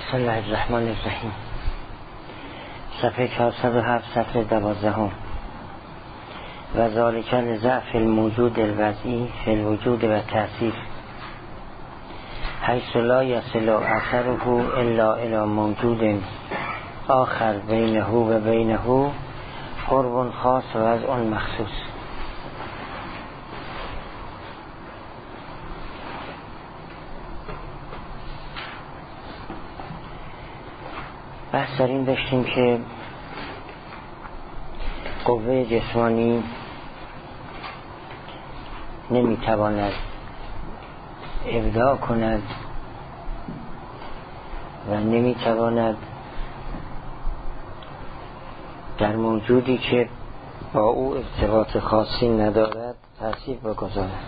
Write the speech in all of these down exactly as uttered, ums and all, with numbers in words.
بسم الله الرحمن الرحیم. صفحه چهارصد و هفت، صفحه دوازدهم. و ذالک لضعف الموجود الوضعی فی الوجود و تأثیر، حیث لا یصل اثره الا الی موجود آخر بینه و بینه قرب خاص و وضع مخصوص. بحث در این داشتیم که قوه جسمانی نمیتواند ابداع کند و نمیتواند در موجودی که با او ارتباط خاصی ندارد تأثیر بگذارد.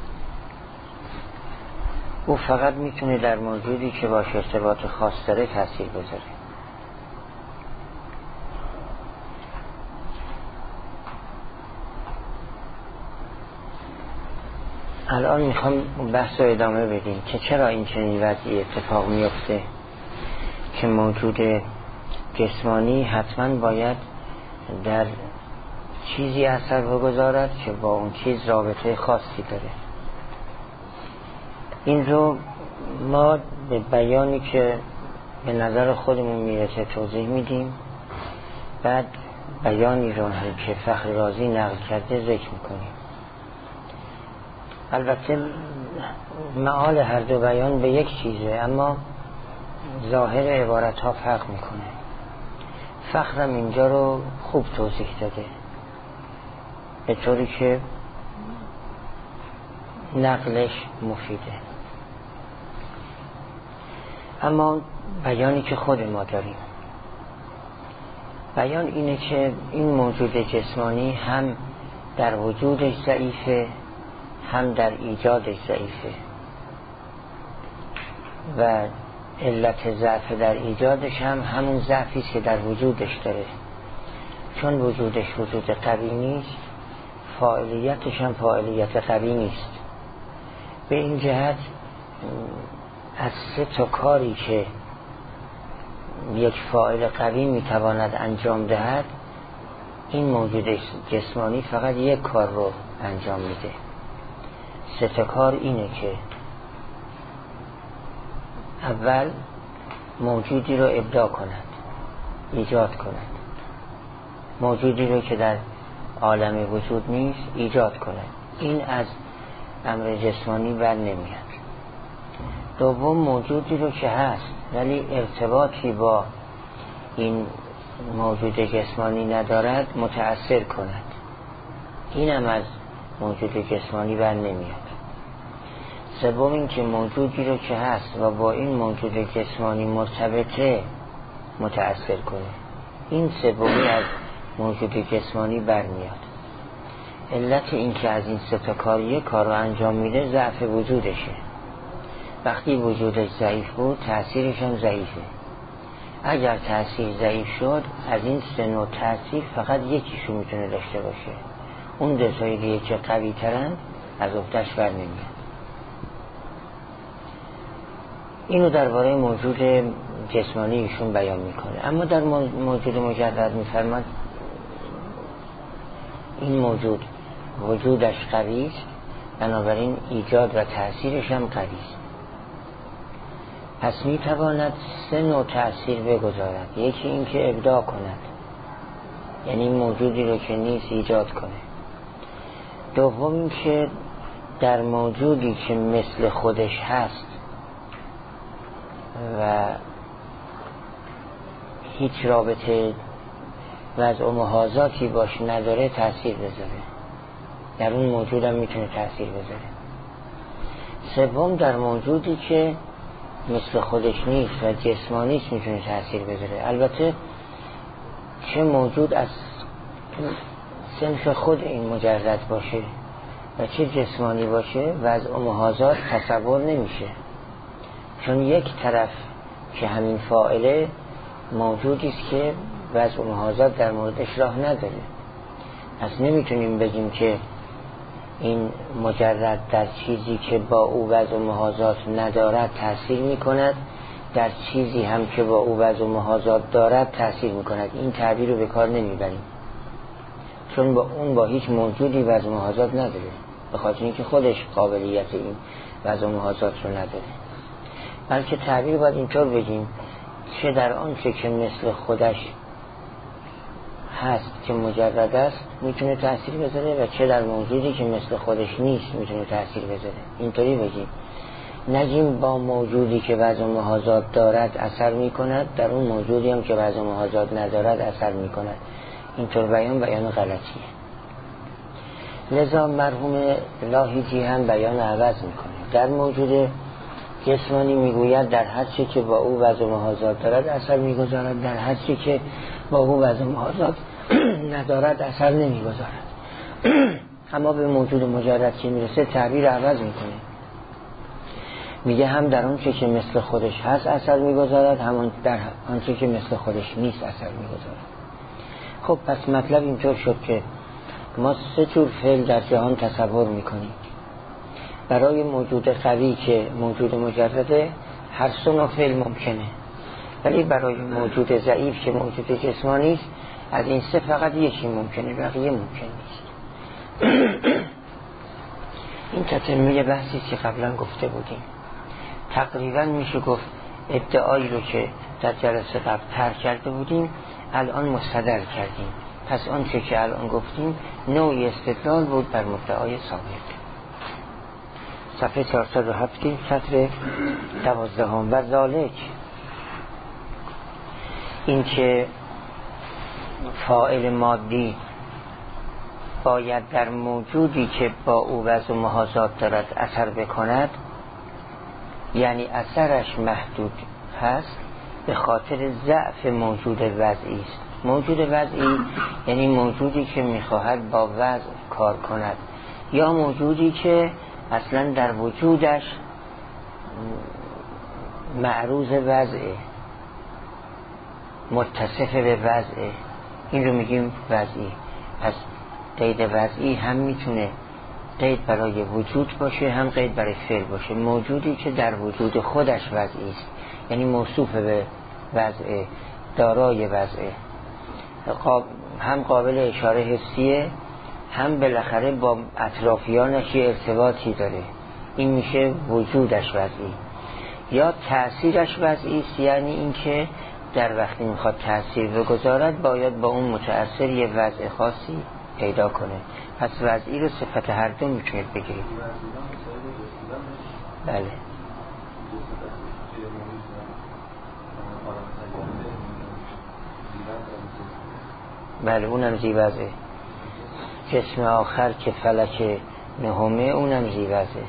او فقط میتونه در موجودی که باش ارتباط خاص داره تأثیر بذاره. الان میخوام بحث رو ادامه بدیم که چرا این چنین وضعی اتفاق میفته که موجود جسمانی حتما باید در چیزی اثر بگذارد که با اون چیز رابطه خاصی داره. این رو ما به بیانی که به نظر خودمون میرسه توضیح میدیم، بعد بیانی رو هم که فخر رازی نقل کرده ذکر میکنیم. البته معال هر دو بیان به یک چیزه، اما ظاهر عبارت ها فرق میکنه. فخرم اینجا رو خوب توضیح داده به طوری که نقلش مفیده. اما بیانی که خود ما داریم، بیان اینه که این موجود جسمانی هم در وجودش ضعیفه، هم در ایجادش ضعیفه و علت ضعف در ایجادش هم همون ضعفی است که در وجودش داره. چون وجودش وجود قوی نیست، فاعلیتش هم فاعلیت قوی نیست. به این جهت از سه تا کاری که یک فاعل قوی میتواند انجام دهد، این موجود جسمانی فقط یک کار رو انجام میده. سه تا کار اینه که اول موجودی رو ابداع کند، ایجاد کند. موجودی رو که در عالم وجود نیست ایجاد کند. این از امر جسمانی بر نمیاد. دوم موجودی رو که هست ولی ارتباطی با این موجود جسمانی ندارد متأثر کند. این هم از موجود جسمانی بر نمیاد. سوم این که موجودی رو که هست و با این موجود جسمانی مرتبطه متأثر کنه. این سومی از موجود جسمانی برمیاد. علت این که از این سه تا کار یک کار رو انجام میده ضعف وجودشه. وقتی وجودش ضعیف بود تأثیرش هم ضعیفه. اگر تأثیر ضعیف شد از این سه نوع تأثیر فقط یکیشو میتونه داشته باشه. اون دو تایی دیگه که قوی ترن از افتش بر نمیاد. اینو درباره موجود جسمانی ایشون بیان میکنه. اما در موجود مجرد میفرماد این موجود وجودش قوی است، بنابراین ایجاد و تأثیرش هم قوی است. پس میتواند سه نوع تأثیر بگذارد. یکی این که ابداع کند، یعنی موجودی رو که نیست ایجاد کنه. دوم این که در موجودی که مثل خودش هست و هیچ رابطه وضع و محاذاتی باش نداره تأثیر بذاره. در اون موجود هم میتونه تأثیر بذاره. سوم در موجودی که مثل خودش نیست و جسمانی است میتونه تأثیر بذاره. البته چه موجود از صنف خود این مجرد باشه و چه جسمانی باشه وضع و محاذات تصور نمیشه. چون یک طرف که همین فاعله موجودی است که وضع و محاذات در موردش راه نداره. پس نمیتونیم بگیم که این مجرد در چیزی که با او وضع و محاذات ندارد تأثیر میکند در چیزی هم که با او وضع و محاذات دارد تأثیر میکند. این تعبیر رو به کار نمیبریم، چون با اون با هیچ موجودی وضع و محاذات نداره، به خاطر اینکه خودش قابلیت این وضع و محاذات رو نداره. بلکه تعبیر باید اینطور بگیم چه در آن چه که مثل خودش هست که مجرد است میتونه تأثیر بذاره و چه در موجودی که مثل خودش نیست میتونه تأثیر بذاره. اینطوری بگیم، نگیم با موجودی که وضع و محاذات دارد اثر میکند، در اون موجودی هم که وضع و محاذات ندارد اثر میکند. اینطور بیان بیان غلطیه. لذا مرحوم لاهیجی هم بیان عوض میکنه. در موجود جسمانی میگوید در هر چی که با او وضع و محاذات دارد اثر میگذارد، در هر چی که با او وضع و محاذات ندارد اثر نمیگذارد. اما به موجود مجرد که میرسه تعبیر عوض میکنه، میگه هم در اون چی که مثل خودش هست اثر میگذارد، هم در آن چی که مثل خودش نیست اثر میگذارد. خب پس مطلب اینطور شد که ما سه جور فعل در جهان تصور میکنیم. برای موجود قوی که موجود مجرده هر سه نوع فعل ممکنه، ولی برای موجود ضعیف که موجود جسمانی است از این سه فقط یکی ممکنه، بقیه ممکن نیست. این تتمه بحثی که قبلا گفته بودیم. تقریبا میشه گفت ادعایی رو که در جلسه قبل طرح کرده بودیم الان مستدل کردیم. پس آن چه که الان گفتیم نوعی استدلال بود بر مدعای سابق. صفحه چهارصد و هفت سطر دوازدهم. و ذالک، این که فاعل مادی باید در موجودی که با او وضع و محاذات دارد اثر بکند، یعنی اثرش محدود هست به خاطر ضعف موجود وضعی است. موجود وضعی یعنی موجودی که میخواهد با وضع کار کند، یا موجودی که اصلا در وجودش معروض وضعه، متصف به وضعه، این رو میگیم وضعی. پس قید وضعی هم میتونه قید برای وجود باشه، هم قید برای فعل باشه. موجودی که در وجود خودش وضعی است، یعنی موصوف به وضعه، دارای وضعه، هم قابل اشاره حسیه، هم بالاخره با اطرافیانش یه ارتباطی داره، این میشه وجودش وضعی. یا تأثیرش وضعی است، یعنی این که در وقتی میخواد تأثیر بگذارد باید با اون متأثر یه وضع خاصی پیدا کنه. پس وضعی رو صفت هر دو میتونید بگیرید. بله بله اونم زیوزه. جسم آخر که فلک نهمه اونم زیوزه.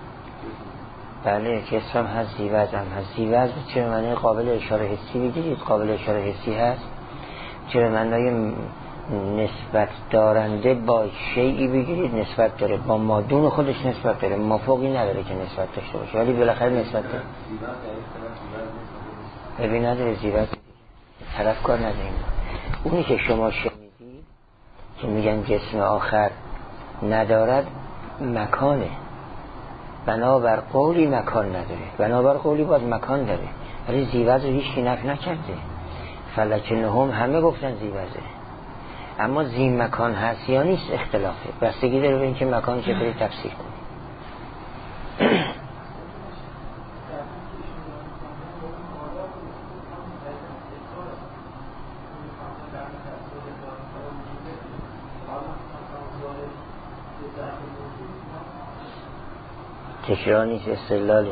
بله جسم هست، زیوز هم هست. زیوز چه معنی قابل اشاره حسی بگیرید، قابل اشاره حسی هست. چه معنی نسبت دارنده با شیئی بگیرید، نسبت داره، با مادون خودش نسبت داره، مافوقی نداره که نسبت داشته باشه، ولی بالاخره نسبت داره. ببین نداره زیوز طرف کار نداریم. اونی که شما شنیدید که میگن جسم آخر ندارد مکانه، بنابر قولی مکان نداره، بنابر قولی باید مکان داره، ولی زیوز رو هیچ کی نفی نکرده. فلک نهم همه گفتن زیوزه، اما زی مکان هست یا نیست اختلافه، بستگی داره به این که مکان چطوری تفسیر کنی. تکرار نیست، استدلاله.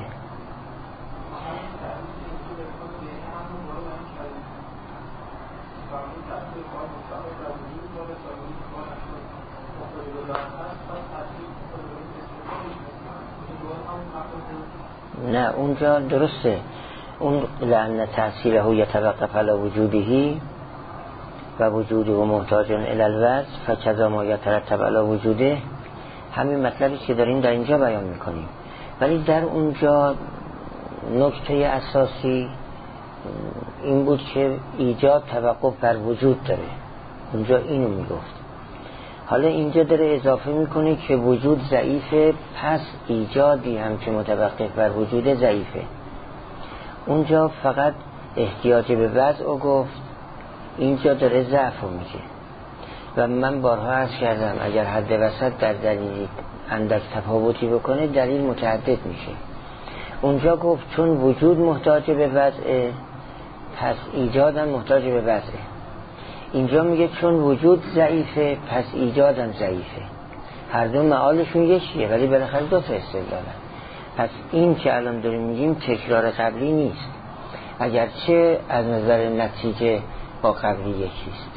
نه اونجا درسته، اون لأن تأثیره یتوقف علی وجودهی و وجوده و محتاج الی الوصف فکذا ما یترتب علی وجوده، همین مطلبی که داریم در اینجا بیان میکنیم. ولی در اونجا نکته اساسی این بود که ایجاد توقف بر وجود داره، اونجا اینو میگفت. حالا اینجا داره اضافه میکنه که وجود ضعیفه، پس ایجادی هم که متوقف بر وجود ضعیفه. اونجا فقط احتیاج به وضع رو گفت، اینجا داره ضعف رو میگه. و من بارها عرض کردم اگر حد وسط در دلیلی اندک تفاوتی بکنه دلیل متعدد میشه. اونجا گفت چون وجود محتاج به وضعه پس ایجادم محتاج به وضعه. اینجا میگه چون وجود ضعیفه پس ایجادم ضعیفه. هر دو معالشون یکیه ولی بالاخره دو تا استدلالن. پس این که الان داریم میگیم تکرار قبلی نیست، اگرچه از نظر نتیجه با قبلی یکیست.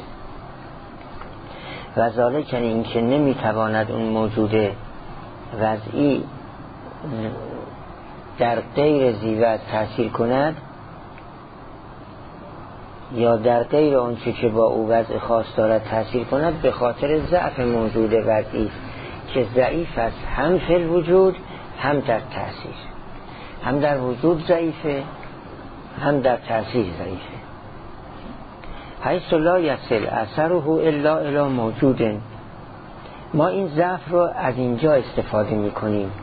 و ذالک یعنی این که نمیتواند اون موجود وضعی در غیر ذی تأثیر کند یا در غیر آنچه که با او وضع خاص دارد تأثیر کند به خاطر ضعف موجود وضعی که ضعیف است هم فی الوجود هم در تأثیر، هم در وجود ضعیفه هم در تأثیر ضعیفه. حیث لا یصل اثره الا الی موجود. ما این ضعف رو از اینجا استفاده میکنیم.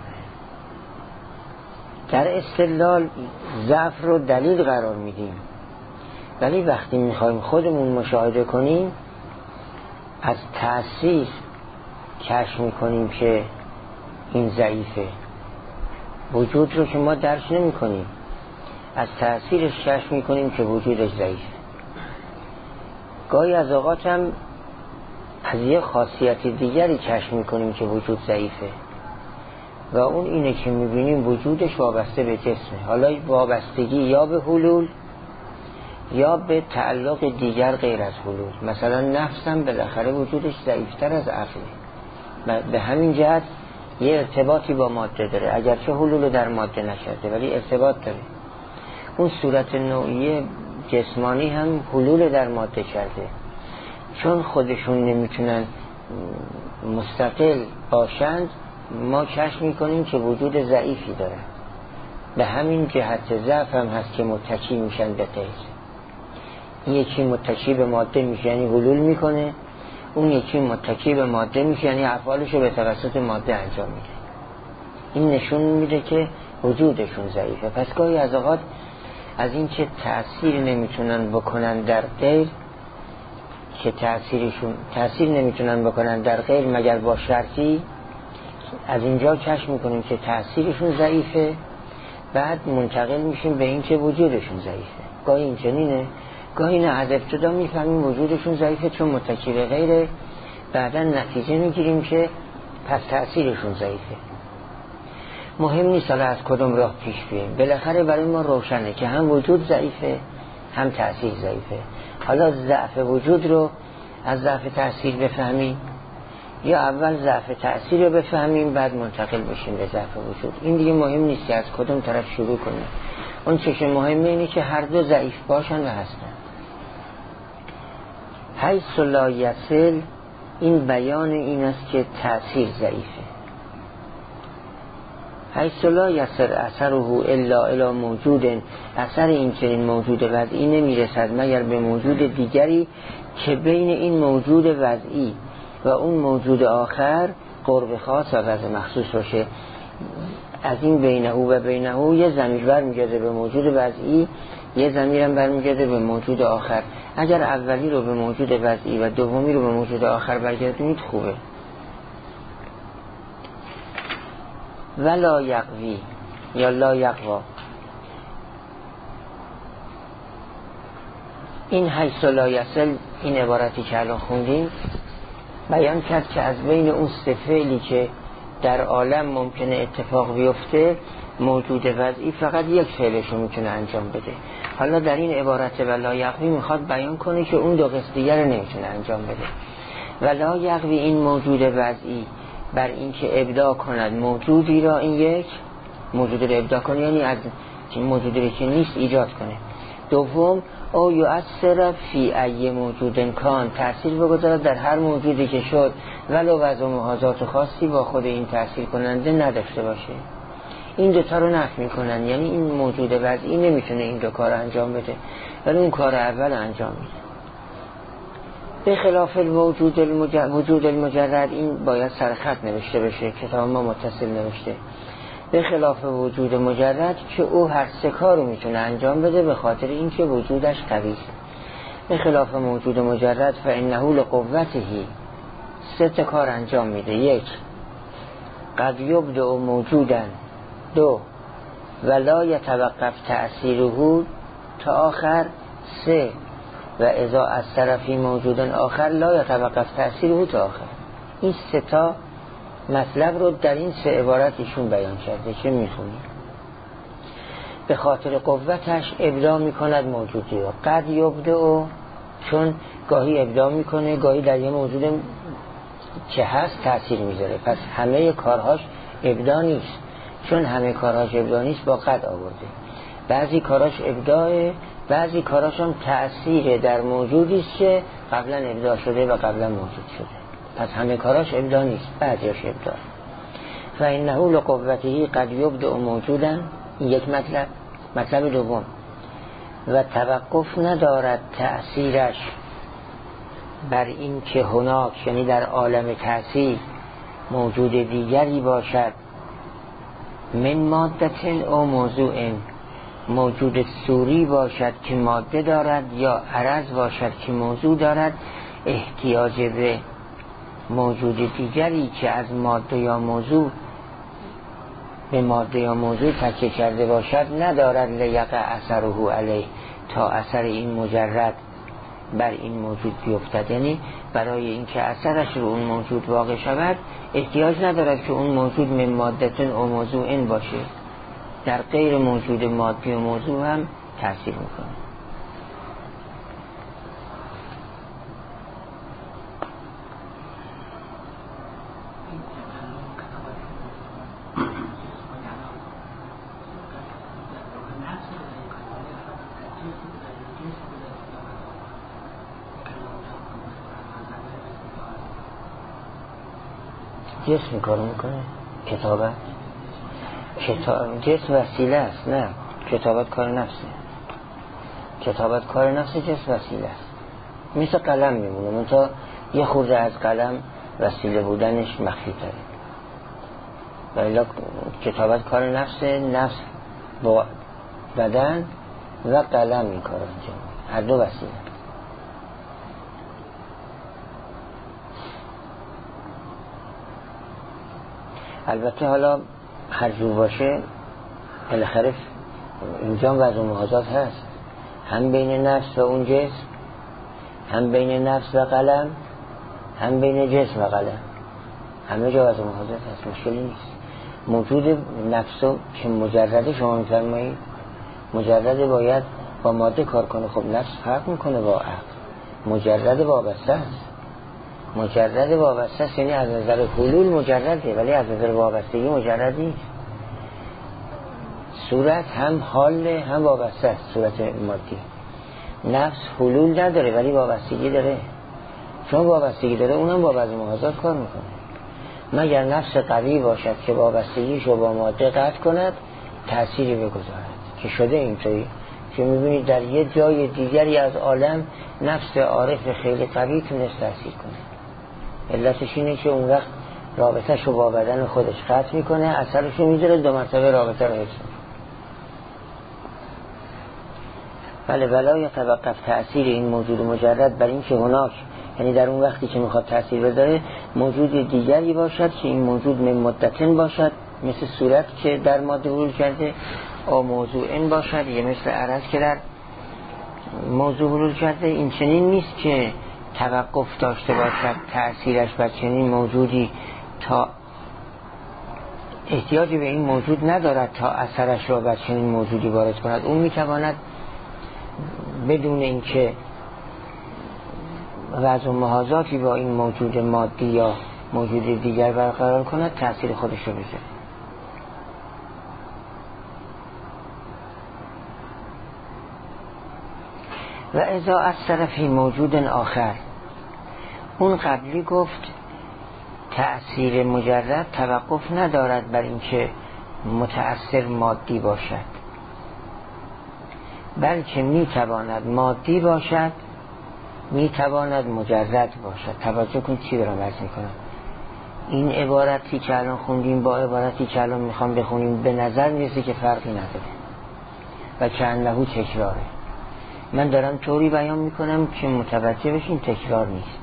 در استدلال ضعف رو دلیل قرار میدیم، ولی وقتی میخوایم خودمون مشاهده کنیم از تأثیر کشف میکنیم که این ضعیفه. وجود رو که ما درک نمی کنیم، از تأثیرش کشف میکنیم که وجودش ضعیفه. گاهی از اوقات هم از یه خاصیت دیگری کشف میکنیم که وجود ضعیفه و اون اینه که میبینیم وجودش وابسته به جسمه. حالا وابستگی یا به حلول یا به تعلق دیگر غیر از حلول. مثلا نفس هم بالاخره وجودش ضعیفتر از عقله، به همین جهت یه ارتباطی با ماده داره، اگرچه حلول در ماده نکرده ولی ارتباط داره. اون صورت نوعی جسمانی هم حلول در ماده کرده، چون خودشون نمیتونن مستقل باشند ما کشف میکنیم که وجود ضعیفی داره. به همین جهت ضعف هم هست که متکی میشن به غیر. این یکی متکی به ماده میشه یعنی حلول میکنه، اون یکی متکی به ماده میشه یعنی افعالشو به توسط ماده انجام میده. این نشون میده که وجودشون ضعیفه. پس گاهی از اوقات از این که تأثیر نمیتونن بکنن در غیر، که تأثیرشون تأثیر نمیتونن بکنن در غیر مگر با شرطی، از اینجا کشف میکنیم که تأثیرشون ضعیفه، بعد منتقل میشیم به این که وجودشون ضعیفه. گاهی این چنینه، گاهی نه، از ابتدا میفهمیم وجودشون ضعیفه چون متکی به غیره، بعدا نتیجه میگیریم که پس تأثیرشون ضعیفه. مهم نیست حالا از کدوم راه پیش بیاییم، بالاخره برای ما روشنه که هم وجود ضعیفه هم تأثیر ضعیفه. حالا ضعف وجود رو از ضعف تأثیر بفهمیم یا اول ضعف تأثیر رو بفهمیم بعد منتقل بشیم به ضعف وجود. این دیگه مهم نیست که از کدوم طرف شروع کنیم. اون چه که مهمه اینه که هر دو ضعیف باشن و هستن. حیث لا یصل، این بیان این است که تأثیر ضعیفه. حیث لا یصل اثره الا الی موجود، اثر این چنین موجود وضعی نمیرسد مگر به موجود دیگری که بین این موجود وضعی و اون موجود آخر قرب خاص و وضع مخصوص باشه. از این بینه و بینه یه ضمیر برمیگرده به موجود وضعی، یه ضمیر هم برمیگرده به موجود آخر. اگر اولی رو به موجود وضعی و دومی رو به موجود آخر برگردونید خوبه. ولا یقوی یا لا یقوا، این حیث لا یصل، این عبارتی که الان خوندیم بیان کرد که از بین اون سه فعلی که در عالم ممکنه اتفاق بیفته موجود وضعی فقط یک فعلشو میتونه انجام بده. حالا در این عبارت ولا یقوی میخواد بیان کنه که اون دو قسم دیگر نمیتونه انجام بده. ولا یقوی این موجود وضعی بر این که ابداع کند موجودی را، این یک موجود را ابداع کنه یعنی از موجودی که نیست ایجاد کنه. دوم او یؤثر فی ای موجود کان، تأثیر بگذارد در هر موجودی که شد ولو وضع و محاذات خاصی با خود این تأثیر کننده نداشته باشه. این دوتا رو نفی میکنن، یعنی این موجود وضعی نمیتونه این دو کار انجام بده ولی اون کار اول انجام میده. به خلاف الوجود المجرد، وجود المجرد این باید سرخط نوشته بشه، کتاب ما متصل نوشته. به خلاف وجود مجرد که او هر سه کار رو میتونه انجام بده به خاطر اینکه وجودش قوی است. به خلاف موجود مجرد فانه لقوته سه تا کار انجام میده. یک، قد یبدأ موجودا. دو، ولا یتوقف تأثیره تا آخر. سه، و اذا از طرفی موجودن آخر لا یتوقف تأثیره تا آخر. این سه تا مطلب رو در این سه عبارت ایشون بیان کرده که میخونیم. به خاطر قوتش ابداع میکند موجودی رو. قد یبدأ چون گاهی ابداع میکنه، گاهی در یه موجود که هست تأثیر میذاره، پس همه کارهاش ابداع نیست. چون همه کارهاش ابداع نیست با قد آورده. بعضی کاراش ابداعه، بعضی کاراش هم تأثیر در موجودی است که قبلا ابداع شده و قبلا موجود شده. پس همه کاراش ابداع نیست، بعضیاش ابداع. فانه لقوته قد یبدأ موجودا. این یک مطلب. مطلب دوم، و توقف ندارد تأثیرش بر این که هناک، یعنی در عالم تأثیر موجود دیگری باشد، من مادت او موضوع، موجود صوری باشد که ماده دارد یا عرض باشد که موضوع دارد، احتیاج به موجود دیگری که از ماده یا موضوع به ماده یا موضوع تکیه کرده باشد ندارد لیقع اثره علیه، تا اثر این مجرد بر این موجود بیفتد. یعنی برای اینکه اثرش رو اون موجود واقع شود احتیاج ندارد که اون موجود من مادتن او موضوع این باشه، در غیر موجود مادی و موضوع هم تأثیر میکنه. جسم کار میکنه، کتابت کتاب جسم وسیله است. نه، کتابت کار نفسه. کتابت کار نفسه، جسم وسیله است. مثل قلم میمونه، منتها یه خورده از قلم وسیله بودنش مخفی تره. ولی کتابت کار نفسه، نفس با بدن و قلم این کار انجام، هر دو وسیله. البته حالا هر جور باشه بالاخره اینجا وضع محاذات هست، هم بین نفس و اون جسم، هم بین نفس و قلم، هم بین جسم و قلم، همه جا وضع محاذات هست، مشکلی نیست. موجود نفس که مجرده شما میفرمایید مجرده باید با ماده کار کنه. خب نفس فرق میکنه با عقل. مجرد وابسته است. مجرد وابسته است یعنی از نظر حلول مجرده، ولی از نظر وابستگی مجرد نیست. صورت هم حال هم وابسته است. صورت مادی نفس حلول نداره ولی وابستگی داره. چون وابستگی داره اونم با بعض محاذات کار میکنه. مگر نفس قوی باشد که وابستگیشو با ماده قطع کند تأثیری بگذارد، که شده اینطوری که میبینید در یه جای دیگری از عالم نفس عارف خیلی قوی تونست تأثیر کنه. علتش اینه که اون وقت رابطهشو با بدن خودش قطع میکنه، اثرشو میذاره، دو مرتبه رابطه رو حفظ میکنه. بله، ولا یتوقف تأثیر این موجود مجرد بر این که هناک، یعنی در اون وقتی که میخواد تأثیر بذاره موجود دیگری باشد که این موجود من مدتن باشد، مثل صورت که در ماده حلول کرده، او موضوعین باشد، یه مثل عرض که در موضوع حلول کرده. این چنین نیست که توقف داشته باشد تأثیرش بر چنین موجودی، تا احتیاجی به این موجود ندارد تا اثرش را بر چنین موجودی وارد کند. اون میتواند بدون اینکه وضع و محاذاتی با این موجود مادی یا موجود دیگر برقرار کند تأثیر خودش رو بذاره. و اذا اثر فی موجود آخر، اون قبلی گفت تأثیر مجرد توقف ندارد بر اینکه متأثر مادی باشد، بلکه میتواند مادی باشد، میتواند مجرد باشد. توجه کنید چی دارم عرض میکنم. این عبارتی که الان خوندیم با عبارتی که الان میخوام بخونیم به نظر میرسه که فرقی نداره و که انه تکراره. من دارم طوری بیان میکنم که متوجه بشین تکرار نیست.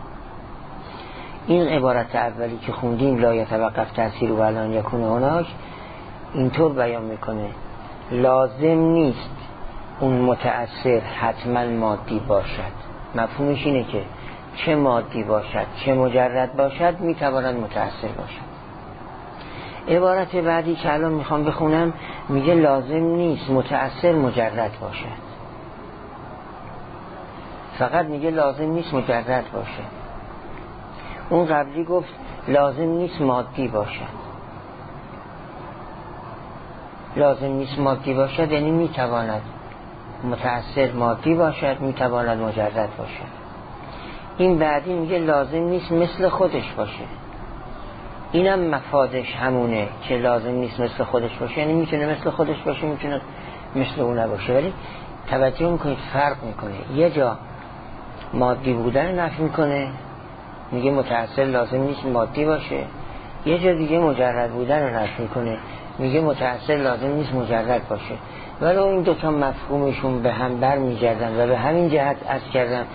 این عبارت اولی که خوندیم لا یتوقف تأثیر و الان یکون هناک اینطور بیان میکنه لازم نیست اون متأثر حتما مادی باشد. مفهومش اینه که چه مادی باشد چه مجرد باشد میتواند متأثر باشد. عبارت بعدی که الان میخوام بخونم میگه لازم نیست متأثر مجرد باشد. فقط میگه لازم نیست مجرد باشد. اون قبلی گفت لازم نیست مادی باشد. لازم نیست مادی باشد یعنی میتواند متأثر مادی باشد میتواند مجرد باشد. این بعدی میگه لازم نیست مثل خودش باشه. اینم مفادش همونه که لازم نیست مثل خودش باشه، یعنی میتونه مثل خودش باشه میتونه مثل اون نباشه. ولی توجه میکنید فرق میکنه. یه جا مادی بودن نفی میکنه میگه متأثر لازم نیست مادی باشه، یه جا دیگه مجرد بودن رو نفی میکنه میگه متأثر لازم نیست مجرد باشه. ولی این دوتا مفهومشون به هم بر میگردن و به همین جهت از کردن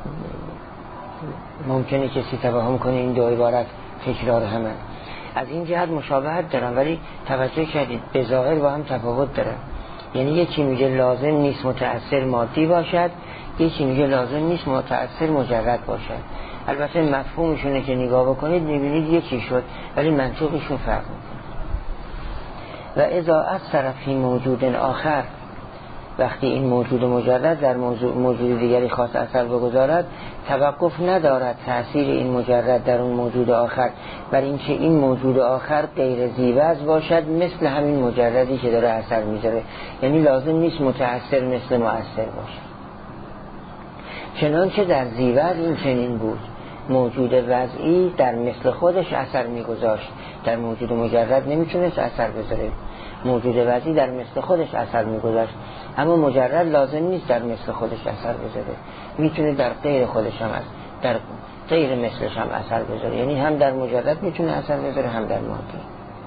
ممکنه کسی توهم کنه این دو عبارت تکرار همه. از این جهت مشابهت دارن ولی توجه کردید به ظاهر با هم تفاوت دارن. یعنی یکی میگه لازم نیست متأثر مادی باشد، یکی میگه لازم نیست متأثر مجرد باشد. البته مفهومشونه که نگاه بکنید میبینید یکی شد ولی منطقشون فرق میکنه. و اذا اثر فی موجود آخر، وقتی این موجود مجرد در موضوع موجود دیگری خاص اثر بگذارد توقف ندارد تأثیر این مجرد در اون موجود آخر بر اینکه این موجود آخر غیر ذی‌وجه باشد مثل همین مجردی که داره اثر میذاره. یعنی لازم نیست متأثر مثل مؤثر باشه. چنانچه در ذی‌وجه این چنین بود، موجود وضعی در مثل خودش اثر میگذاشت، در موجود مجرد نمیتونست اثر بذاره. موجود وضعی در مثل خودش اثر میگذاشت، اما مجرد لازم نیست در مثل خودش اثر بذاره، میتونه در غیر خودش هم در غیر مثلش هم اثر بذاره. یعنی هم در مجرد میتونه اثر بذاره هم در مادی.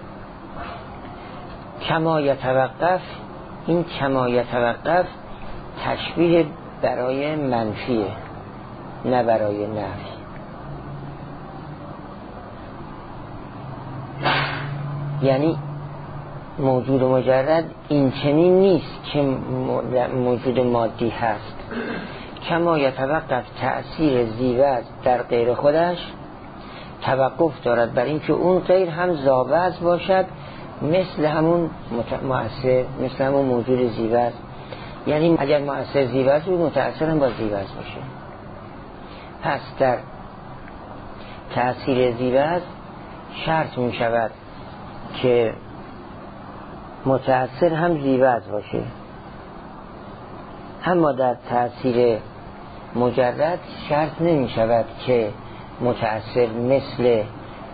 کما یتوقف، این کما یتوقف تشبیه برای منفیه نه برای نفی. یعنی موجود مجرد این چنین نیست که موجود مادی هست. کما یتوقف تأثیر ذی‌وجه در غیر خودش توقف دارد بر اینکه اون غیر هم ذاوجه باشد مثل همون مؤثر، مثل همون موجود ذی‌وجه. یعنی اگر مؤثر ذی‌وجه بود متأثر هم با ذی‌وجه باشه. پس در تأثیر ذی‌وجه شرط می شود که متأثر هم ذی‌وجه باشه، اما در تأثیر مجرد شرط نمی شود که متأثر مثل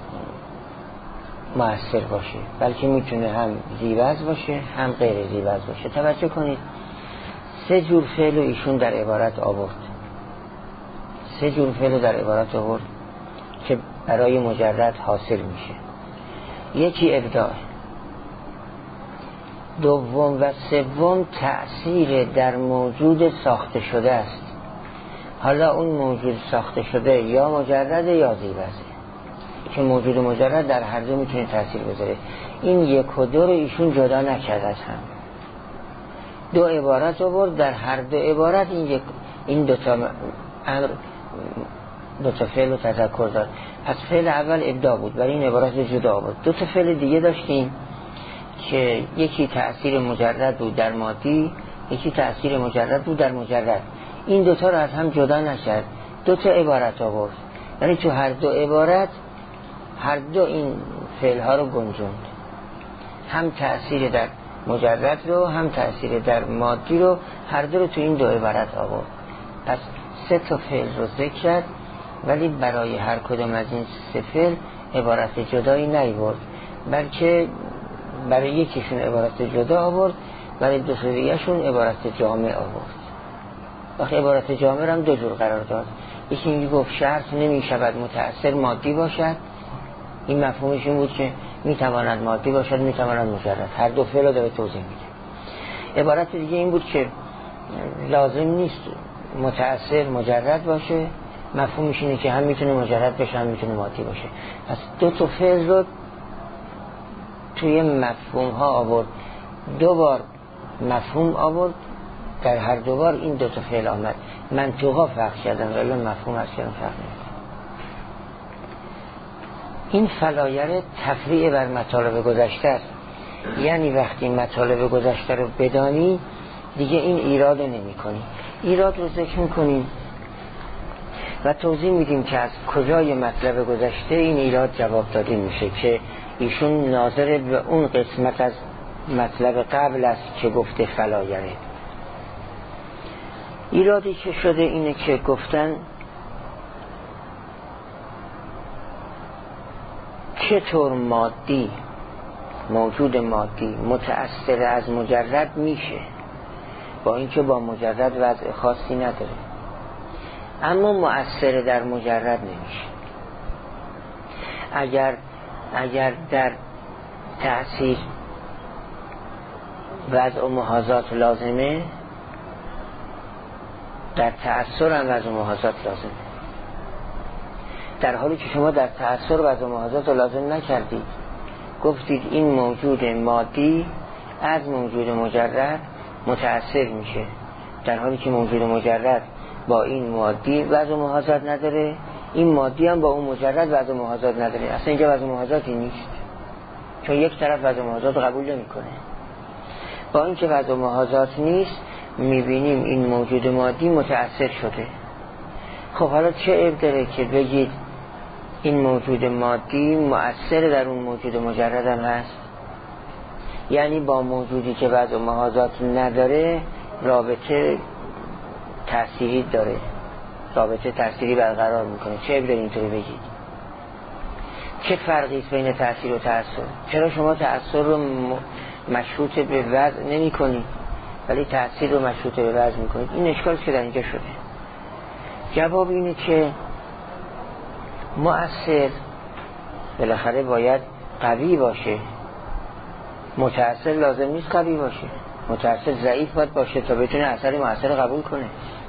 مؤثر باشه، بلکه میتونه هم ذی‌وجه باشه هم غیر ذی‌وجه باشه. توجه کنید سه جور فعل رو ایشون در عبارت آورد. سه جور فعل رو در عبارت آورد که برای مجرد حاصل میشه. یکی ابداع، دوم و سوم تأثیر در موجود ساخته شده است. حالا اون موجود ساخته شده یا مجرد یا ذی‌وجه، که موجود مجرد در هر دو میتونه تأثیر بذاره. این یک و دو رو ایشون جدا نکرد از هم، دو عبارت آورد، در هر دو عبارت این یک این دو تا امر دو تا فعل رو تذکر داد. پس فعل اول ابداع بود، برای این عبارت جدا آورد. دو تا فعل دیگه داشتیم که یکی تأثیر مجرد بود در مادی، یکی تأثیر مجرد بود در مجرد. این دوتا رو از هم جدا نکرد، دو تا عبارت آورد. یعنی تو هر دو عبارت هر دو این فعل ها رو گنجوند، هم تأثیر در مجرد رو هم تأثیر در مادی رو، هر دو رو تو این دو عبارت آورد. پس سه تا فعل رو ذکر کرد، ولی برای هر کدام از این سه فعل عبارت جدایی نیورد، بلکه برای یکیشون عبارت جدا آورد، برای دو تا دیگه‌شون عبارت جامع آورد. وقتی عبارت جامع رو هم دو جور قرار داد. یکی میگه گفت شرط نمی شود متأثر مادی باشد، این مفهومش این بود که میتواند مادی باشد میتواند مجرد، هر دو فعل رو داره توضیح میده. عبارت دیگه این بود که لازم نیست متأثر مجرد باشه، مفهومش اینه که هم میتونه مجرد بشه هم میتونه مادی باشه. پس دو تا فعل رو توی مفهوم ها آورد، دو بار مفهوم آورد، در هر دو بار این دو تا فعل آمد. منطوقا فرق کردن ولی مفهوم اصلا فرق نمی‌کنه. این فلایر تفریع بر مطالب گذشته است. یعنی وقتی مطالب گذشته رو بدانی دیگه این ایراد نمی کنی. ایراد رو ذکر میکنیم و توضیح میدیم که از کجای مطلب گذشته این ایراد جواب داده میشه که ایشون ناظر به اون قسمت از مطلب قبل است که گفته فلایره. ایرادی که شده اینه که گفتن چطور مادی، موجود مادی متأثر از مجرد میشه، با اینکه با مجرد وضع خاصی نداره، اما مؤثر در مجرد نمیشه. اگر اگر در تأثیر وضع و محاذات لازمه، در تأثیر هم وضع و محاذات لازمه، در حالی که شما در تأثیر وضع و محاذات لازم نکردید، گفتید این موجود مادی از موجود مجرد متأثر میشه، در حالی که موجود مجرد با این مادی وضع و محاذات نداره، این مادی هم با اون مجرد وضع و محاذات نداره. اصلا اینجا وضع و محاذاتی نیست، چون یک طرف وضع و محاذات قبول نمیکنه. با اینکه وضع و محاذات نیست میبینیم این موجود مادی متأثر شده. خب حالا چه عیب داره که بگید این موجود مادی مؤثر در اون موجود مجرد هم هست؟ یعنی با موجودی که وضع و محاذات نداره رابطه تأثیری داره، رابطه تأثیری برقرار میکنه. چه عیب داره اینطوری بگید؟ چه فرقی است بین تأثیر و تأثیر؟ چرا شما تأثیر رو مشروط به وضع نمی کنید ولی تأثیر رو مشروط به وضع میکنید؟ این اشکالی که در اینجا شده. جواب اینه که مؤثر بالاخره باید قوی باشه، متأثر لازم نیست قوی باشه، متأثر ضعیف باید باشه تا بتونه اثر مؤثر قبول کنه.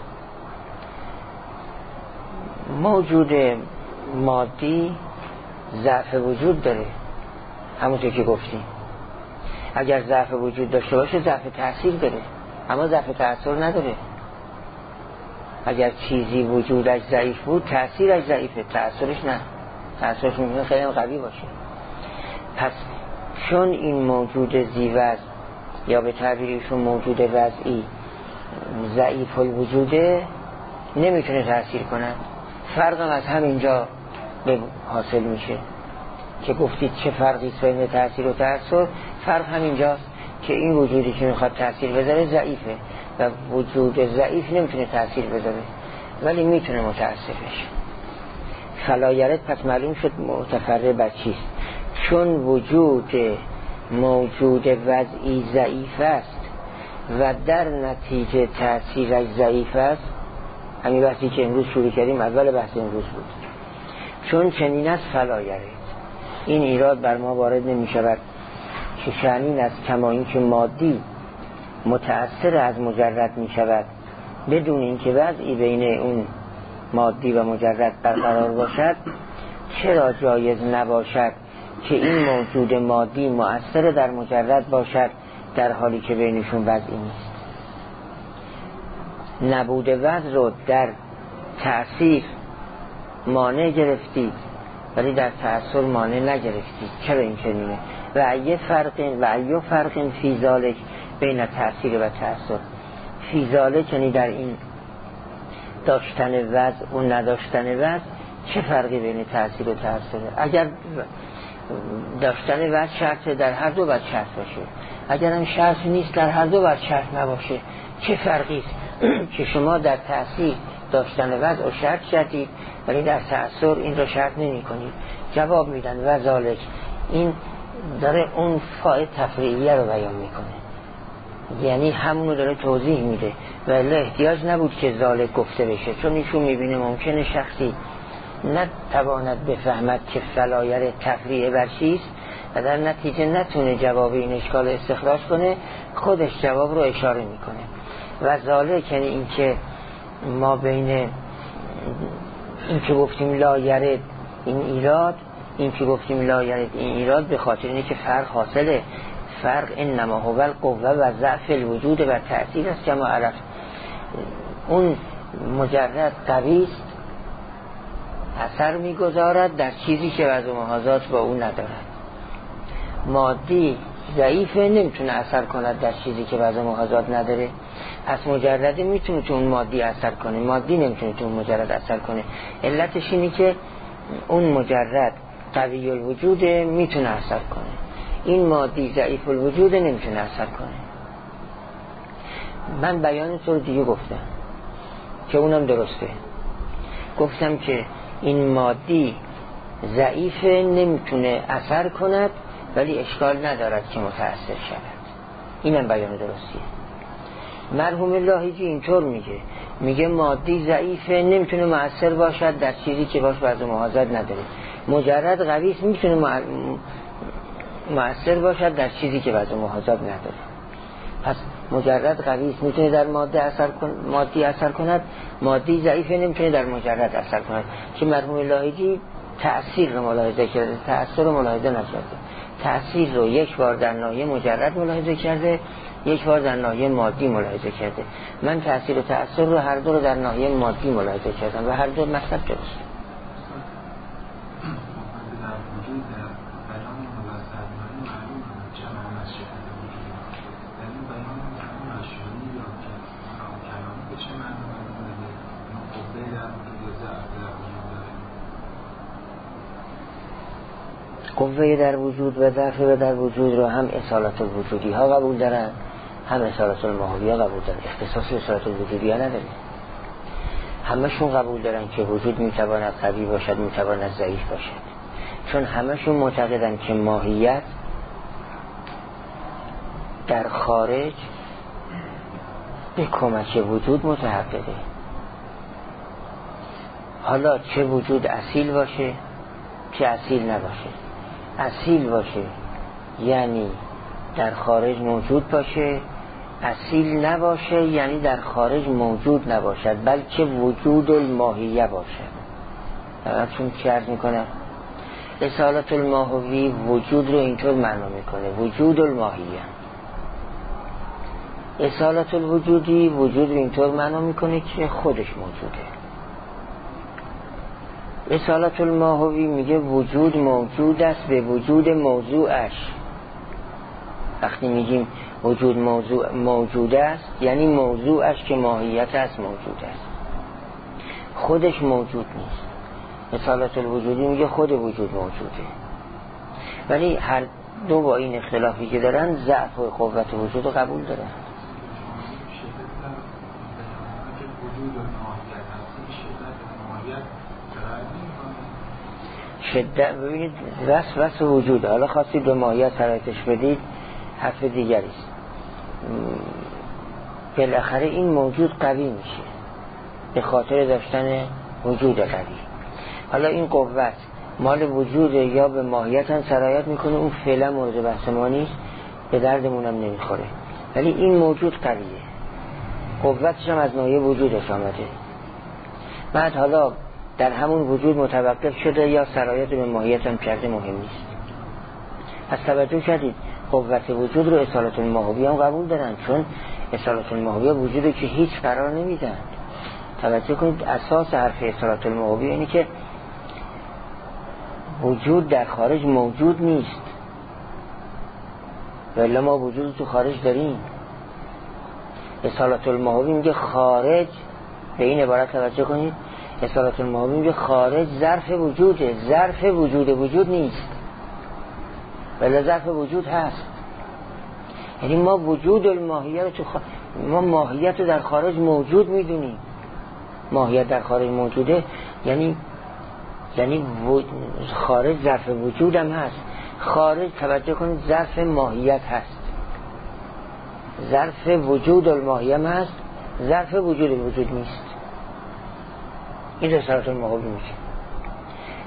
موجود مادی ضعف وجود داره، همونطور که گفتیم. اگر ضعف وجود داشته باشه ضعف تأثیر داره، اما ضعف تأثیر نداره. اگر چیزی وجودش ضعیف بود تأثیرش ضعیفه، تأثیرش نه، تأثیرش میتونه خیلی قوی باشه. پس چون این موجود زیوز یا به تعبیرشون موجود وضعی ضعیف الوجوده نمیتونه تأثیر کنه. فرق از همینجا به حاصل میشه که گفتید چه فرقی بین تأثیر و تأثیر. فرق همینجاست که این وجودی که میخواد تأثیر بذاره ضعیفه و وجود ضعیف نمیتونه تأثیر بذاره ولی میتونه متأثر بشه. فلایرت پس معلوم شد متفرع بر چیست. چون وجود موجود وضعی ضعیف است و در نتیجه تأثیرش ضعیف است، همین بحثی که امروز شروع کردیم اول بحث امروز بود. چون چنین است فلایرت، این ایراد بر ما وارد نمی شود که شأنین است کما این که مادی متأثر از مجرد می شود بدون اینکه وضعی بین اون مادی و مجرد برقرار باشد، چرا جایز نباشد که این موجود مادی مؤثر در مجرد باشد در حالی که بینشون وضعی نیست؟ نبود وضع رو در تأثیر مانع گرفتید ولی در تأثیر مانع نگرفتید. چرا این چنینه؟ و ایه فرق و ایه فرق فی ذالک بین تأثیر و تأثیر. فی ذالک یعنی در این داشتن وضع و نداشتن وضع چه فرقی بین تأثیر و تأثیره؟ اگر داشتن وضع شرط در هر دو باید شرط باشه، اگر هم شرط نیست در هر دو باید شرط نباشه. چه فرقی است که شما در تأثیر داشتن وضع و شرط شدید ولی در تأثیر این رو شرط نمی کنید؟ جواب میدن و ذالک، این داره اون فاعل تفریعیه رو بیان میکنه، یعنی همونو داره توضیح میده و احتیاج نبود که ذالک گفته بشه، چون ایشون میبینه ممکنه شخصی نتواند بفهمد که فلایر تفریع بر چیست و در نتیجه نتونه جواب این اشکال استخراج کنه، خودش جواب رو اشاره میکنه. و ذالک یعنی این که ما بین این که گفتیم لا یرد این ایراد، این که گفتیم لا یرد این ایراد به خاطر اینه که فرق حاصله. فرق انما هو القوه و ضعف الوجود و تأثیر است. کما عرف اون مجرد قوی است، اثر میگذارد در چیزی که وضع محاذات با اون ندارد. مادی ضعیفه، نمیتونه اثر کند در چیزی که وضع محاذات نداره. پس مجرد میتونه تو اون مادی اثر کنه، مادی نمیتونه تو اون مجرد اثر کنه. علتش اینه که اون مجرد قوی الوجود میتونه اثر کنه، این مادی ضعیف الوجود نمیتونه اثر کنه. من بیان طور دیگه گفتم که اونم درسته. گفتم که این مادی ضعیف نمیتونه اثر کند ولی اشکال ندارد که متأثر شود. اینم بیان درستیه. مرحوم لاهیجی اینطور میگه، میگه مادی ضعیف نمیتونه مؤثر باشد در چیزی که باش وضع محاذات نداره. مجرد قوی است میتونه مؤثر باشد در چیزی که وضع محاذات نداره. پس مجرد قوی است میتونه در ماده اثر کن... مادی اثر کند، مادی ضعیف نمیتونه در مجرد اثر کند. که مرحوم لاهیجی تأثیر رو ملاحظه کرده، تأثیر رو ملاحظه نکرده. تأثیر رو یک بار در ناحیه مجرد ملاحظه کرده، یک بار در ناحیه مادی ملاحظه کرده. من تأثیر و تأثیر رو هر دو رو در ناحیه مادی ملاحظه کردم و هر دو مطلب درست. قوه در وجود و ضعف و در وجود رو هم اصالت الوجودی ها قبول دارن، هم اصالت الماهوی ها قبول دارن. اختصاص اصالت الوجودی ها ندارن. همشون قبول دارن که وجود میتواند قوی باشد، میتواند ضعیف باشد. چون همشون معتقدن که ماهیت در خارج به کمک وجود متحققه. حالا چه وجود اصیل باشه چه اصیل نباشه. اصیل باشه یعنی در خارج موجود باشه، اصیل نباشه یعنی در خارج موجود نباشد بلکه وجود الماهیه باشد. چون چه عرض میکنه اصالت الماهوی وجود رو اینطور معنا میکنه، وجود الماهیه. اصالت الوجودی وجود رو اینطور معنا میکنه که خودش موجوده. اصالت الماهوی میگه وجود موجود است به وجود موضوعش. وقتی میگیم وجود موضوع موجود است یعنی موضوعش که ماهیت است موجود است، خودش موجود نیست. اصالت الوجودی میگه خود وجود موجوده. ولی هر دو با این اختلافی که دارن ضعف و قوت وجود رو قبول دارن. شدت ببینید وصف وصف وجود، حالا خواستید به ماهیت سرایتش بدید حرف دیگری است. بالاخره این موجود قوی میشه به خاطر داشتن وجود قوی. حالا این قوت مال وجود یا به ماهیت هم سرایت میکنه، اون فعلا مورد بحث ما نیست، به دردمون هم نمیخوره. ولی این موجود قویه، قوتش هم از ناحیه وجودش آمده. بعد حالا در همون وجود متوقف شده یا سرایت به ماهیت هم کرده مهم نیست. پس توجه کردید قوت وجود رو اصالت الماهوی هم قبول دارن، چون اصالت الماهوی وجودی که هیچ قرار نمیدن. توجه کنید اساس حرف اصالت الماهوی اینه که وجود در خارج موجود نیست، ولی ما وجود تو خارج داریم. اصالت الماهوی میگه خارج، به این عبارت توجه کنید، اصالت الماهوی میگه خارج ظرف وجوده، ظرف وجود وجود نیست ولی ظرف وجود هست. یعنی ما وجود الماهیه رو تو خ... ما ماهیت رو در خارج موجود میدونیم. ماهیت در خارج موجوده یعنی یعنی و... خارج ظرف وجود هم هست. خارج توجه کنید ظرف ماهیت هست، ظرف وجود الماهیه هم هست، ظرف وجود وجود نیست. این رسالت الماهوی میشه.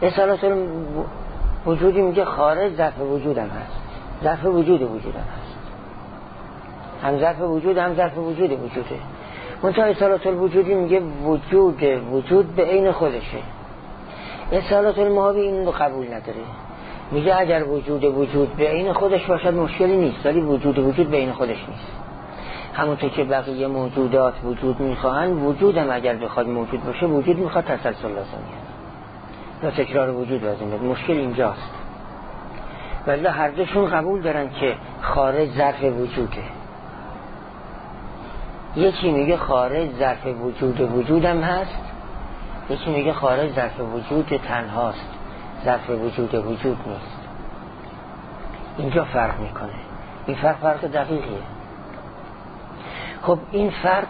اصالت وجودی میگه خارج ظرف وجودم هست، ظرف وجود وجودم هست، هم ظرف وجود هم ظرف وجود وجوده. منتها اصالت الوجودی میگه وجود وجود به عین خودشه. اصالت الماهی این رو قبول نداره، میگه اگر وجود وجود به عین خودش باشد مشکلی نیست، ولی وجود وجود به عین خودش نیست. همونطور که بقیه موجودات وجود میخواهن، وجودم اگر بخواد موجود باشه وجود میخواد تسلسل لازمیه یا تکرار وجود لازمیه. مشکل اینجاست. ولی هر دوشون قبول دارن که خارج ظرف وجوده. یکی میگه خارج ظرف وجود وجودم هست، یکی میگه خارج ظرف وجود تنهاست، ظرف وجود وجود نیست. اینجا فرق میکنه. این فرق فرق دقیقیه. خب این فرق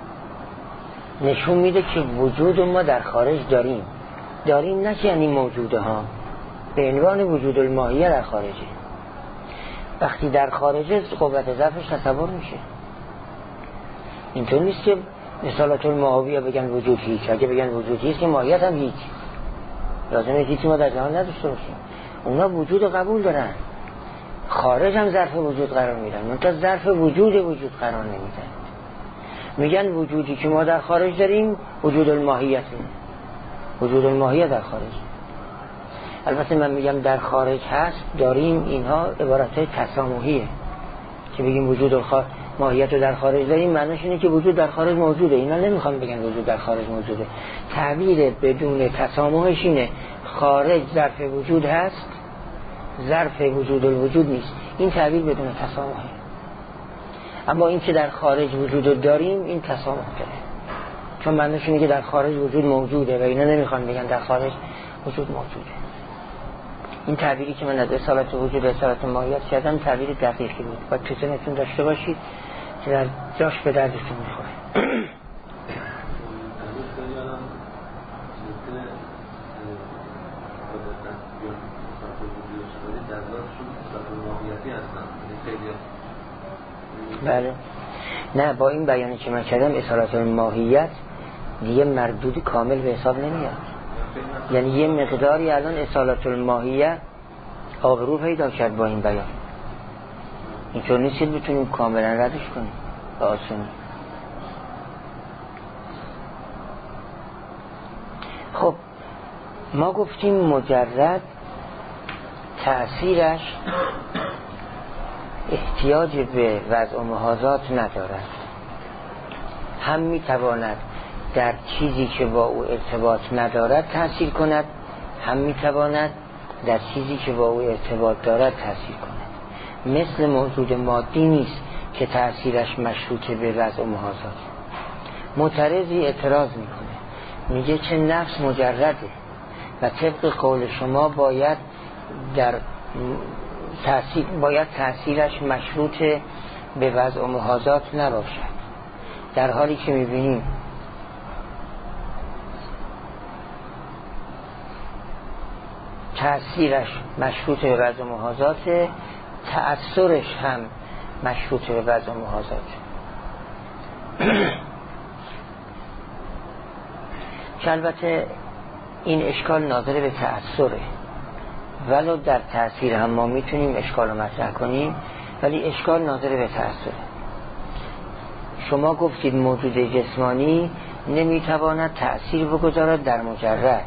نشون میده که وجود ما در خارج داریم. داریم نه که یعنی موجوده ها، به عنوان وجود الماهیه در خارجه. وقتی در خارجه قوت ضعفش تصور میشه. اینطور نیست که مثالات الماهیه بگن وجود هیچ، اگه بگن وجود هیچ که ماهیت هم هیچ، لازمه هیچی ما در جهان نداشته باشیم. اونا وجود قبول دارن، خارج هم ظرف وجود قرار میدن، منتها ظرف وجود وجود قرار نمیدن. میگن وجودی که ما در خارج داریم وجود الماهیت، وجود الماهیت در خارج. البته من میگم در خارج هست داریم، اینها عبارت تسامحیه که بگیم وجود الخارج ماهیت رو در خارج داریم، معنیش اینه که وجود در خارج موجوده. اینا نمیخوان بگن وجود در خارج موجوده. تعبیر بدون تسامحش اینه خارج ظرف وجود هست، ظرف وجود الوجود نیست. این تعبیر بدون تسامحه. اما این که در خارج وجود داریم این تسامح داره، چون معنیش اینه که در خارج وجود موجوده و اینا نمیخوان بگن در خارج وجود موجوده. این تعبیری که من از اصالت وجود و اصالت ماهیت کردم تعبیر دقیقی بود. باید تو ذهنتون داشته باشید که در جاش به دردتون میخوره. بله. نه، با این بیانی که من کردم اصالت ماهیت دیگه مردود کامل به حساب نمیاد. یعنی یه مقداری الان اصالت الماهیه آبرو پیدا کرد با این بیان. اینطور نیست بتونیم کاملا ردش کنیم به آسونی. خب ما گفتیم مجرد تأثیرش احتیاج به وضع و محاذات ندارد، هم میتواند در چیزی که با او ارتباط ندارد تأثیر کند، هم میتواند در چیزی که با او ارتباط دارد تأثیر کند. مثل موجود مادی نیست که تأثیرش مشروط به وضع و محاذات. معترضی اعتراض میکنه، میگه که نفس مجرده و طبق قول شما باید در تأثیر باید تأثیرش مشروط به وضع و محاذات نباشد، در حالی که میبینیم تأثیرش مشروط به وضع و محاذات، تأثیرش هم مشروط به وضع و محاذات. که البته این اشکال ناظر به تأثیره، ولو در تأثیر هم ما میتونیم اشکال رو مطرح کنیم، ولی اشکال ناظر به تأثیره. شما گفتید موجود جسمانی نمیتواند تأثیر بگذارد در مجرد،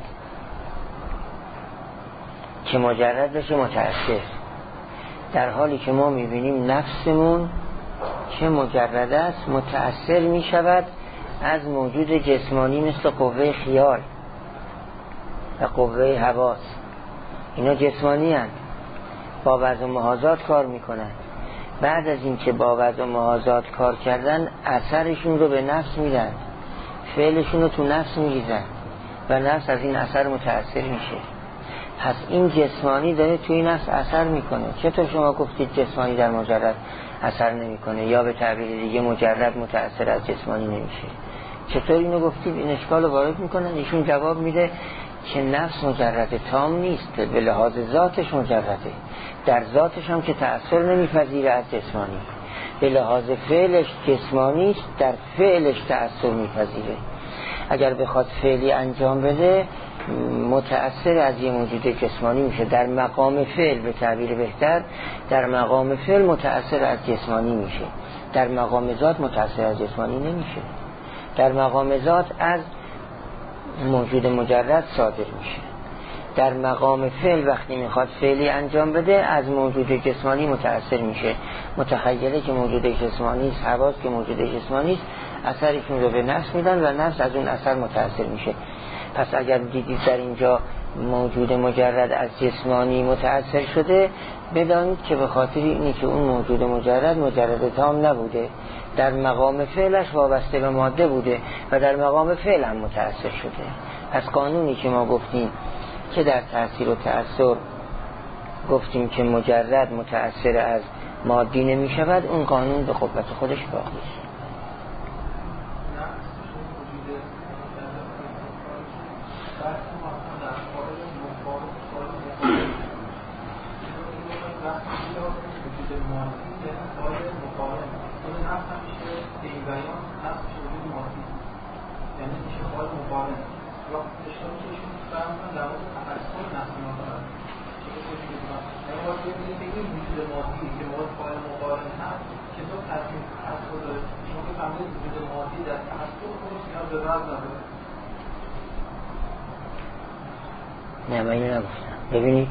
که مجرد بشه متأثر، در حالی که ما میبینیم نفسمون که مجرد است متأثر میشود از موجود جسمانی مثل قوه خیال و قوه حواس. اینا جسمانی هستند، با وضع و محاذات کار میکنن. بعد از اینکه با وضع و محاذات کار کردن اثرشون رو به نفس میدن، فعلشون رو تو نفس میریزن و نفس از این اثر متأثر میشه. پس این جسمانی داره توی نفس اثر میکنه. چطور شما گفتید جسمانی در مجرد اثر نمیکنه، یا به تعبیر دیگه مجرد متأثر از جسمانی نمیشه؟ چطور اینو گفتید؟ این اشکال رو وارد میکنن. ایشون جواب میده که نفس مجرد تام نیست، به لحاظ ذاتش مجرده، در ذاتش هم که تأثیر نمیپذیره از جسمانی، به لحاظ فعلش جسمانی است، در فعلش تأثیر میپذیره. اگر بخواد فعلی انجام بده متأثر از یه موجود جسمانی میشه. در مقام فعل به تعبیر بهتر، در مقام فعل متأثر از جسمانی میشه، در مقام ذات متأثر از جسمانی نمیشه. در مقام ذات از موجود مجرد صادر میشه. در مقام فعل وقتی میخواد فعلی انجام بده از موجود جسمانی متأثر میشه. متخیله که موجود جسمانی است، حواس که موجود جسمانی است، اثرشون رو به نفس میدن و نفس از اون اثر متأثر میشه. پس اگر دیدید در اینجا موجود مجرد از جسمانی متأثر شده، بدانید که به خاطر اینی که اون موجود مجرد مجرد تام نبوده، در مقام فعلش وابسته به ماده بوده و در مقام فعل هم متأثر شده. پس قانونی که ما گفتیم که در تأثیر و تأثیر گفتیم که مجرد متأثر از مادی نمی شود، اون قانون به قوت خودش باقی است. نه من اینو نگفتم. ببینید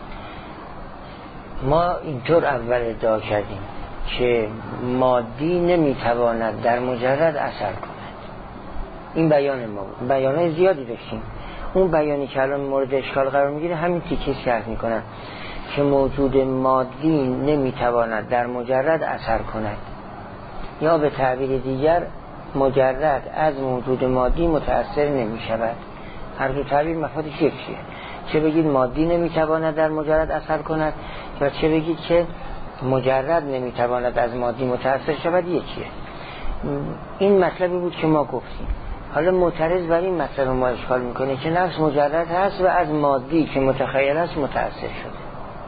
ما اینطور اول ادعا کردیم که مادی نمیتواند در مجرد اثر کند. این بیان ما بود. بیانای زیادی داشتیم. اون بیانی که الان مورد اشکال قرار میگیره همین تیکه شرح میکنن که موجود مادی نمیتواند در مجرد اثر کند، یا به تعبیر دیگر مجرد از موجود مادی متأثر نمیشود. هر دو تعبیر مفادش یکیه. چه بگید مادی نمیتواند در مجرد اثر کند یا چه بگید که مجرد نمیتواند از مادی متأثر شود، یکیه. این مطلبی بود که ما گفتیم. حالا معترض بر این مطلب ما اشکال میکنه که نفس مجرد هست و از مادی که متخیل است متأثر شده.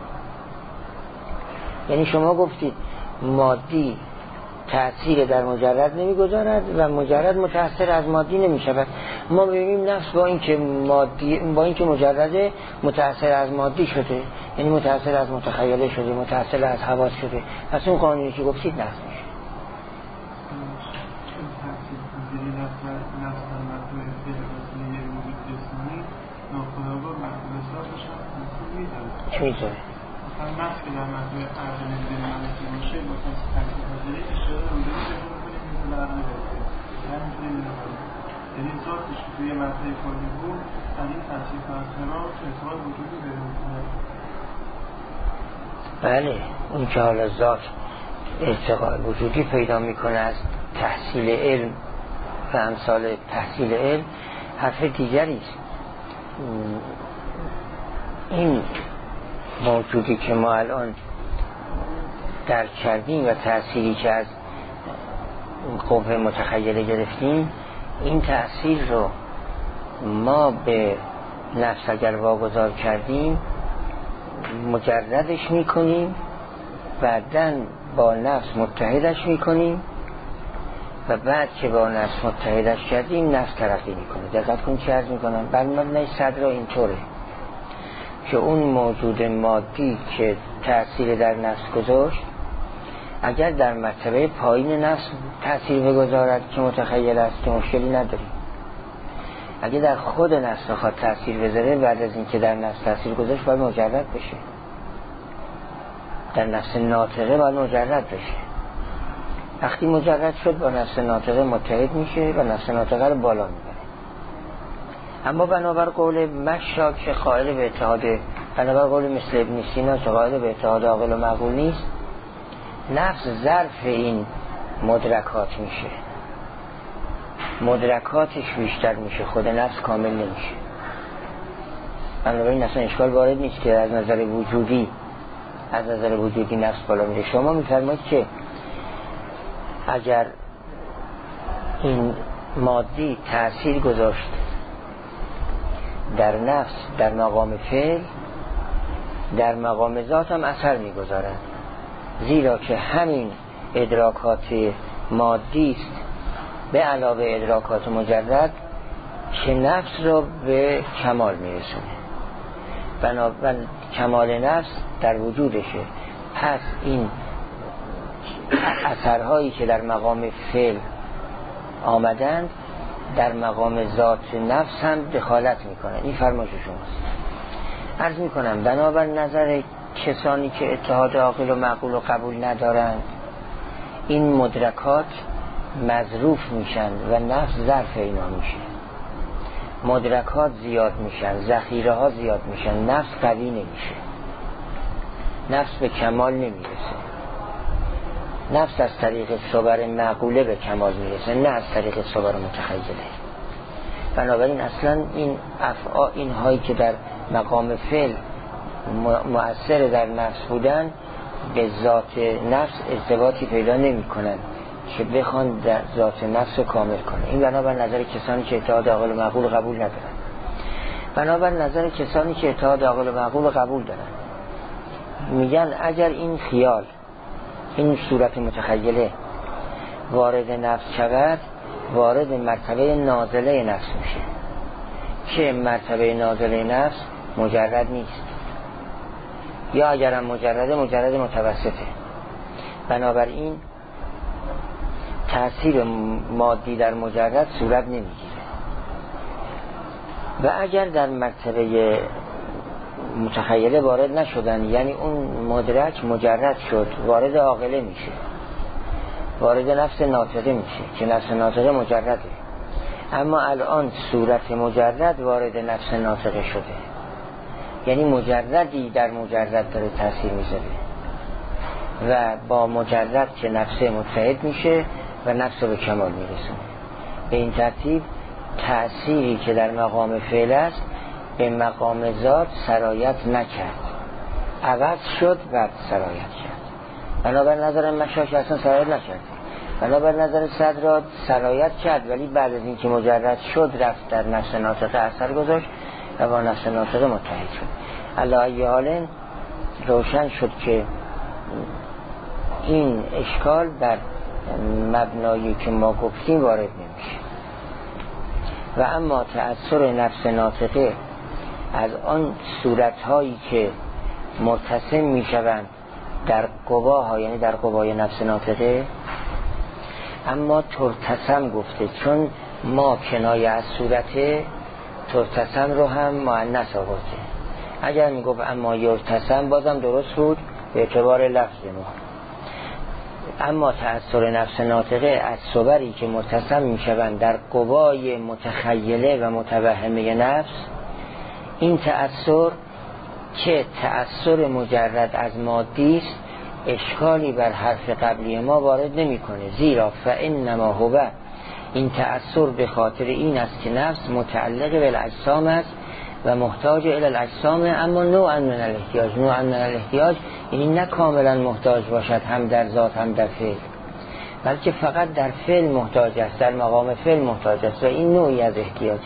یعنی شما گفتید مادی تأثیر در مجرد نمیگذارد و مجرد متأثر از مادی نمیشود. ما ببینیم نفس با اینکه مادی با اینکه مجرد متأثر از مادی شده، یعنی متأثر از متخیله شده، متأثر از حواس شده. پس اون قانونی که گفتید نفس میشه. چه میذاره؟ مثلا نفس که در مجموع عقل نمیدونی معنی باشه مثلا تحصیل حاضری اشاره رو بودی که رو کنیم میزون عقل برسه همینجوری نمیدونم. یعنی ذاتش که توی مطلع کلی بود از این تحصیل تحصیلات ارتباط وجودی داره میکنه. بله، اون که حالا ذات ارتقاء وجودی پیدا میکنه از تحصیل علم و امثال تحصیل علم حرف دیگری است. این موجودی که ما الان درک کردیم و تأثیری که از قوه متخیله گرفتیم، این تأثیر رو ما به نفس اگر واگذار کردیم مجردش میکنیم، بعداً با نفس متحدش میکنیم و بعد که با نفس متحدش کردیم نفس ترقی میکنه. دقت کن چه عرض میکنم. بر مبنای صدر اینطوره که اون موجود مادی که تأثیر در نفس گذاشت اگر در مرتبه پایین نفس تأثیر بگذارد که متخیل است که مشکلی نداریم. اگه در خود نفس بخواد تأثیر بذاره بعد از اینکه در نفس تأثیر گذاشت باید مجرد بشه. در نفس ناطقه باید مجرد بشه. وقتی مجرد شد با نفس ناطقه متحد میشه و نفس ناطقه رو بالا میبره. اما بنابر قول مشا که قائل به اتحاد، بنابر قول مثل ابن سینا که قائل به اتحاد عاقل و معقول نیست، نفس ظرف این مدرکات میشه، مدرکاتش بیشتر میشه، خود نفس کامل نمیشه. بنابراین اصلا اشکال وارد نیست که از نظر وجودی از نظر وجودی نفس بالا میره. شما میفرمایید که اگر این مادی تأثیر گذاشت در نفس در مقام فعل، در مقام ذات هم اثر میگذارد، زیرا که همین ادراکات مادی است به علاوه ادراکات مجرد که نفس رو به کمال میرسونه. بنابراین کمال نفس در وجودشه. پس این اثرهایی که در مقام فعل آمدند در مقام ذات نفس هم دخالت میکنن. این فرمایش شماست. عرض میکنم بنابر نظر کسانی که اتحاد عاقل و معقول و قبول ندارند، این مدرکات مظروف میشن و نفس ظرف اینا میشه. مدرکات زیاد میشن، ذخیره ها زیاد میشن، نفس قوی نمیشه، نفس به کمال نمیرسه. نفس از طریق صور معقوله به کمال میرسه، نه از طریق صور متخیله. بنابراین اصلا این افعال، این هایی که در مقام فعل مؤثر در نفس بودن به ذات نفس ارتباطی پیدا نمی کنن که بخوان در ذات نفس رو کامل کنه. این بنابر نظر کسانی که اتحاد عاقل و معقول قبول ندارن. بنابر نظر کسانی که اتحاد عاقل و معقول قبول دارن، میگن اگر این خیال، این صورت متخیله وارد نفس شود، وارد مرتبه نازله نفس میشه که مرتبه نازله نفس مجرد نیست، یا اگرم مجرده مجرد متوسطه. بنابراین تأثیر مادی در مجرد صورت نمیگیره. و اگر در مرتبه متخیله وارد نشدن، یعنی اون مدرک مجرد شد، وارد عاقله میشه، وارد نفس ناطقه میشه که نفس ناطقه مجرده. اما الان صورت مجرد وارد نفس ناطقه شده، یعنی مجردی در مجرد داره تأثیر میذاره و با مجرد که نفس متحد میشه و نفس به کمال میرسونه. به این ترتیب تأثیری که در مقام فعل است به مقام ذات سرایت نکرد، عوض شد و سرایت کرد. بنابر نظر مشاش اصلا سرایت نکرد، بنابر نظر صدرات سرایت کرد، ولی بعد از اینکه مجرد شد رفت در نفس ناطقه اثر گذاشت و با نفس ناطقه متحد شد. علی ای حال روشن شد که این اشکال در مبنایی که ما گفتیم وارد نمیشه. و اما تأثیر نفس ناطقه از آن صورتهایی که مرتسم میشوند در قواها، یعنی در قوای نفس ناطقه، اما ترتسم گفته چون ما کنایه از صورته ترتسم رو هم مؤنث آورده. اگر میگفت اما یرتسم بازم درست بود به اعتبار لفظ ما. اما تأثیر نفس ناطقه از صوری که مرتسم میشوند در قوای متخیله و متوهمه نفس، این تأثیر که تأثیر مجرد از مادی است اشکالی بر حرف قبلی ما وارد نمیکنه، زیرا فانما هو، این تأثیر به خاطر این است که نفس متعلق به الاجسام است و محتاج الی الاجسام، اما نوعا من الاحتیاج. نوعا من الاحتیاج یعنی نه کاملا محتاج باشد هم در ذات هم در فعل، بلکه فقط در فعل محتاج است، در مقام فعل محتاج است و این نوعی از احتیاجه.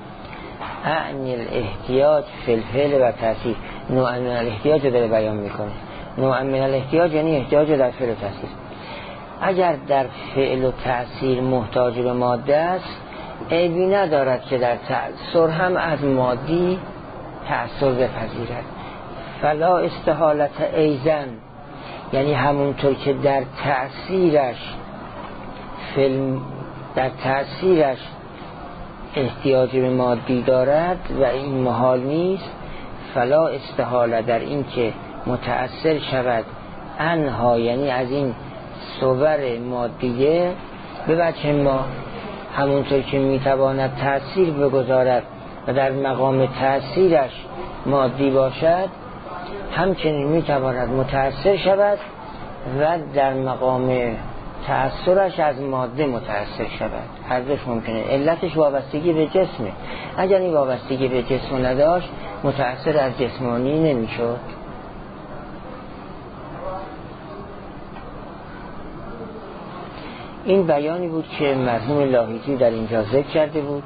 اعنی الاحتیاج فی الفعل و تأثیر، نوعا من الاحتیاج داره بیان میکنه. نوعا من الاحتیاج یعنی احتیاج در فعل و تأثیر. اگر در فعل و تأثیر محتاج به ماده است، عیبی ندارد که در تأثیر هم از مادی تأثیر بپذیرد. فلا استحالت ایزن، یعنی همونطور که در تأثیرش فیلم در تأثیرش احتیاج به مادی دارد و این محال نیست، فلا استحاله در این که متأثر شود انها، یعنی از این صور مادیه، به وجه ما همونطور که میتواند تأثیر بگذارد و در مقام تأثیرش مادی باشد، همچنین میتواند متأثر شود و در مقام تأثیرش از ماده متأثر شود. هر دوش ممکنه. علتش وابستگی به جسمه. اگر این وابستگی به جسم نداشت متأثر از جسمانی نمیشد. این بیانی بود که مرحوم لاهیجی در اینجا ذکر کرده بود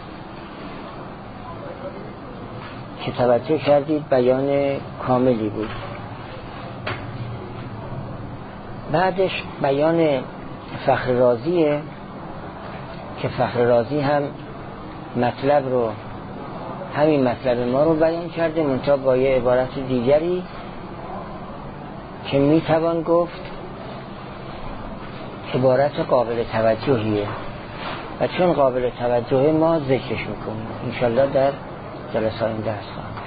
که توجه کردید بیان کاملی بود. بعدش بیان فخر رازیه که فخر رازی هم مطلب رو همین مطلب ما رو بیان کرده، منتها با یه عبارت دیگری که میتوان گفت عبارت قابل توجهیه و چون قابل توجهه ما ذکرش میکنیم. انشالله در جلسه این درس خواهیم.